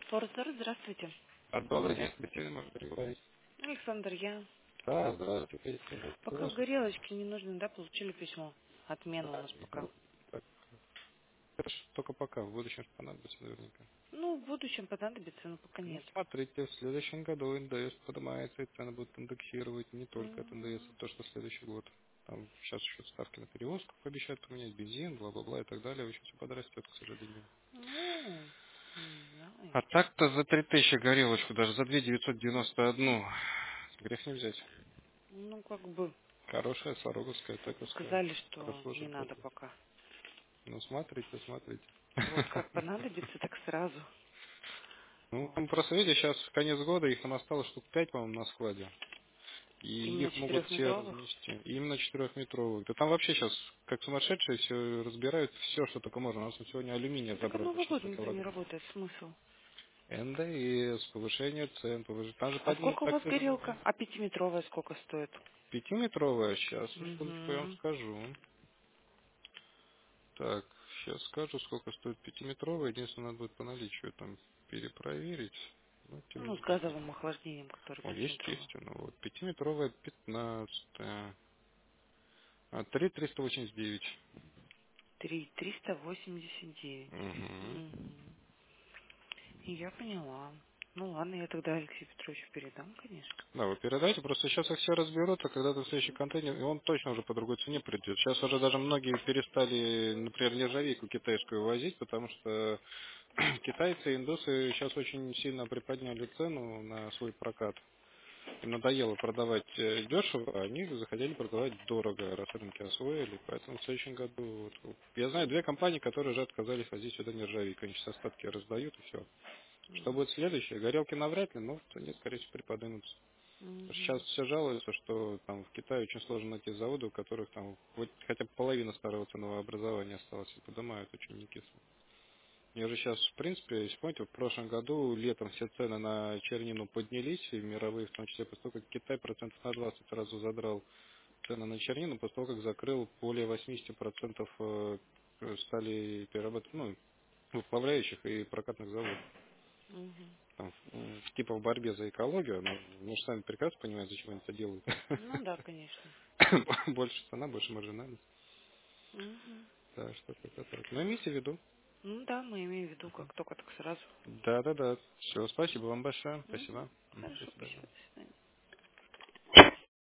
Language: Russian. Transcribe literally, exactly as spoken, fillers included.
Форзер, здравствуйте. А доллар нет, хотели, можно переговорить. Александр, я. Да, здравствуйте. Пока Слушай, горелочки не нужны, да, получили письмо. Отмена у нас пока. так, хорошо, только пока, в будущем понадобится наверняка. Ну, в будущем понадобится, но пока Ну, нет. смотрите, в следующем году эн дэ эс поднимается, и цены будут индексировать не только от эн дэ эс, а М, то, что следующий год. Там сейчас еще ставки на перевозку обещают поменять, бензин, бла-бла-бла и так далее. Очень все подрастет, к сожалению. Ну, не знаю. А так-то за три тысячи горелочку, даже за две девятьсот девяносто одну грех не взять. Ну, как бы Хорошая, сароговская, тековская. сказали, что не Прослужит надо долго. пока. Ну, смотрите, смотрите. Вот как понадобится, так сразу. Ну, Вот. там просто, видите, сейчас конец года, их там осталось штук пять, по-моему, на складе. И Именно их могут все четырехметровых. разнести. Именно четырехметровых. Да там вообще сейчас, как сумасшедшие, все разбирают все, что только можно. У нас сегодня алюминия Так и забрали Новый год шестьсот никто не килограмм. работает. Смысл? эн дэ эс, повышение цен, повышение. Там же А поднимут сколько у вас акцизы горелка? везде. А пятиметровая сколько стоит? Пятиметровая, сейчас, секундочку, я вам Угу. скажу. Так, сейчас скажу, сколько стоит пятиметровая. Единственное, надо будет по наличию там перепроверить. Но, тем Ну, не с менее. газовым охлаждением, который О, пятиметровый. естественно, вот. Пятиметровая пятнадцатая. А, три триста восемьдесят девять. Три триста восемьдесят девять. Угу. Мгм. Я поняла. Ну ладно, я тогда Алексею Петровичу передам, конечно. Да, вы передайте, просто сейчас их все разберут, а когда-то следующий контейнер, и он точно уже по другой цене придет. Сейчас уже даже многие перестали, например, нержавейку китайскую возить, потому что китайцы и индусы сейчас очень сильно приподняли цену на свой прокат. Им надоело продавать э, дешево, а они захотели продавать дорого, раз рынки освоили. Поэтому в следующем году... Вот, я знаю две компании, которые уже отказались возить сюда нержавейку. Они сейчас остатки раздают и все. Что М, будет следующее? Горелки навряд ли, но они, скорее всего, приподнимутся. Сейчас мгм, все жалуются, что там в Китае очень сложно найти заводы, у которых там хоть хотя бы половина старого ценового образования осталась, и поднимают очень не кисло. И уже сейчас, в принципе, если помните, в прошлом году летом все цены на чернину поднялись, и мировые, в том числе, после того, как Китай процентов на двадцать сразу задрал цены на чернину, после того, как закрыл более восемьдесят процентов э, стали перерабатывать, ну, выплавляющих и прокатных заводов. мгм. Там, м, типа в борьбе за экологию, но мы же сами прекрасно понимаем, зачем они это делают. Ну да, конечно. Больше цена, больше маржинальность. Мгм. Да, что-то такое. Но имейте в виду. Ну да, мы имеем в виду, как только так сразу. Да, да, да. Все, спасибо вам большое. Мгм. Спасибо. М, До Хорошо, свидания. спасибо, до свидания.